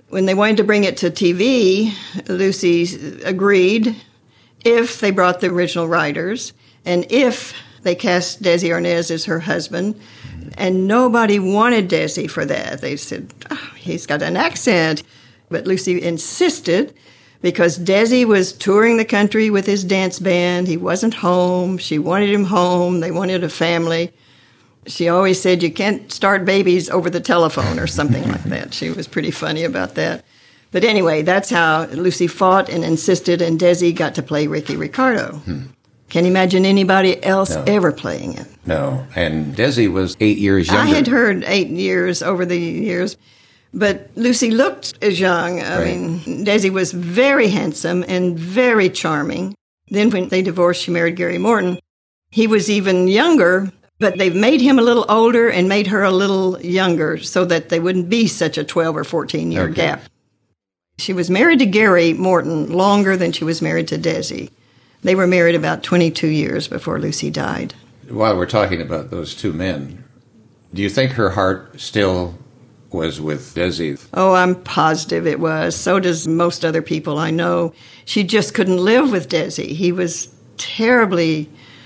When they wanted to bring it to TV, Lucy agreed if they brought the original writers and if they cast Desi Arnaz as her husband. And nobody wanted Desi for that. They said, oh, he's got an accent. But Lucy insisted because Desi was touring the country with his dance band. He wasn't home. She wanted him home. They wanted a family. She always said, you can't start babies over the telephone or something like that. She was pretty funny about that. But anyway, that's how Lucy fought and insisted, and Desi got to play Ricky Ricardo. Can't imagine anybody else ever playing it. No, and Desi was 8 years younger. I had heard 8 years over the years, but Lucy looked as young. I mean, Desi was very handsome and very charming. Then when they divorced, she married Gary Morton. He was even younger, but they've made him a little older and made her a little younger so that they wouldn't be such a 12 or 14-year gap. She was married to Gary Morton longer than she was married to Desi. They were married about 22 years before Lucy died. While we're talking about those two men, do you think her heart still was with Desi? Oh, I'm positive it was. So does most other people I know. She just couldn't live with Desi. He was terribly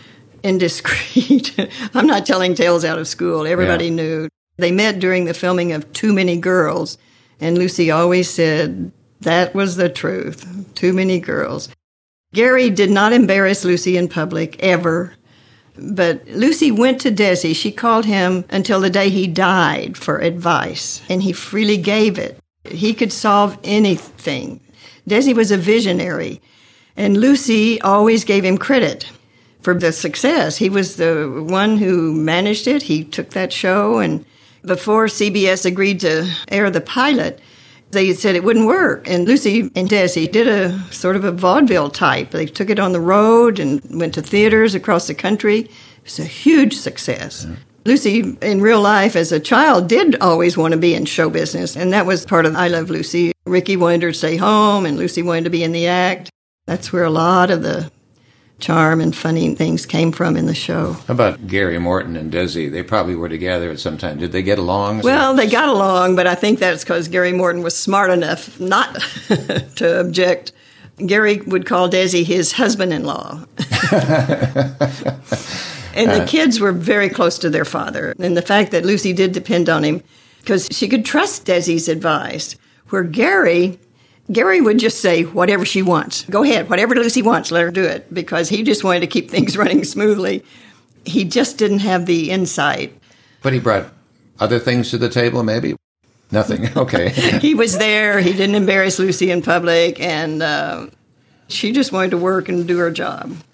indiscreet. I'm not telling tales out of school. Everybody knew. They met during the filming of Too Many Girls, and Lucy always said that was the truth. Too many girls. Gary did not embarrass Lucy in public, ever. But Lucy went to Desi. She called him until the day he died for advice, and he freely gave it. He could solve anything. Desi was a visionary, and Lucy always gave him credit for the success. He was the one who managed it. He took that show, and before CBS agreed to air the pilot, they said it wouldn't work. And Lucy and Desi did a sort of a vaudeville type. They took it on the road and went to theaters across the country. It was a huge success. Lucy, in real life, as a child, did always want to be in show business, and that was part of I Love Lucy. Ricky wanted her to stay home, and Lucy wanted to be in the act. That's where a lot of the charm and funny things came from in the show. How about Gary Morton and Desi? They probably were together at some time. Did they get along? Well, they got along, but I think that's because Gary Morton was smart enough not to object. Gary would call Desi his husband-in-law. And the kids were very close to their father. And the fact that Lucy did depend on him, because she could trust Desi's advice, where Gary would just say whatever she wants. Go ahead, whatever Lucy wants, let her do it, because he just wanted to keep things running smoothly. He just didn't have the insight. But he brought other things to the table, maybe? Nothing, okay. He was there. He didn't embarrass Lucy in public, and she just wanted to work and do her job.